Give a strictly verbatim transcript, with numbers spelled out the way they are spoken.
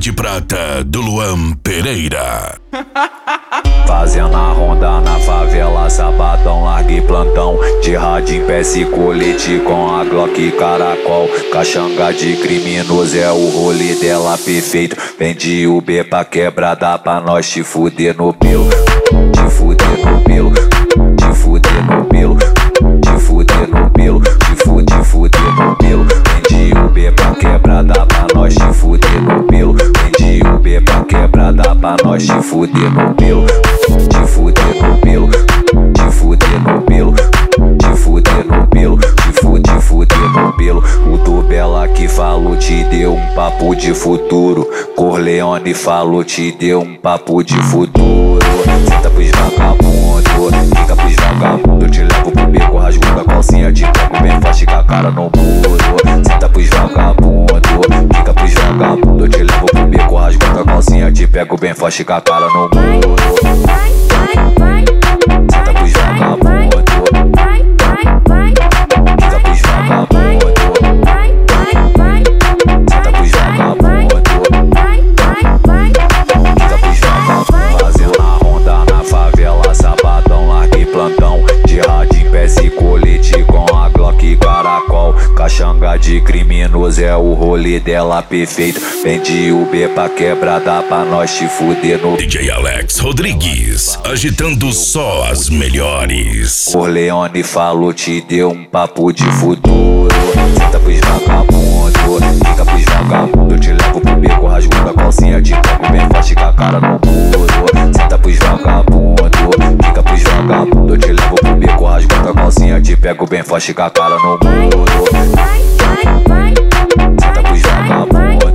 de prata do Luan Pereira. Fazendo a ronda na favela, sabadão, largue plantão. De radinho, peça e colete com a Glock caracol. Caxanga de criminoso é o rolê dela perfeito. Vende Uber pra quebrada pra nós te fuder no pelo. Te fuder no pelo, te fuder no pelo, te fuder no pelo, te fuder, fuder no pelo. Vende Uber pra quebrada pra nós te fuder no pelo. Vende Uber pra quebrada pra nós te fuder no pelo. Te fuder no pelo, te fuder no pelo, te fuder no pelo, te fuder, fuder no pelo. O do Bela que falou te deu um papo de futuro. Corleone falou te deu um papo de futuro. Senta pros vagabundo, fica pros vagabundo. Eu te levo pro beco, rasgo da calcinha, te pego bem forte com a cara no muro. Senta pros vagabundo, fica pros vagabundo. Eu te levo pro beco, rasgo da calcinha, te pego bem forte com a cara no muro. Senta pros vagabundo, fica pros vagabundo. Senta pros vagabundo, fica pros vagabundo. Fazendo a ronda na favela, sabadão, largue plantão. De radinho, peça e colete com a Glock caracol. Caxanga de criminoso é o rolê dela perfeito. Vende Uber pra quebrada pra nós te fuder no D J Alex Rodrigues, agitando só as melhores. Corleone falou te deu um papo de futuro. Senta pros vagabundo, fica pros vagabundo. Eu te levo pro beco, rasgo da calcinha, te pego bem forte com a cara no muro. Senta pros vagabundo, fica pros vagabundo. Eu te levo pro beco, rasgo da calcinha, te pego bem forte com a cara no muro. Senta pros vagabundo.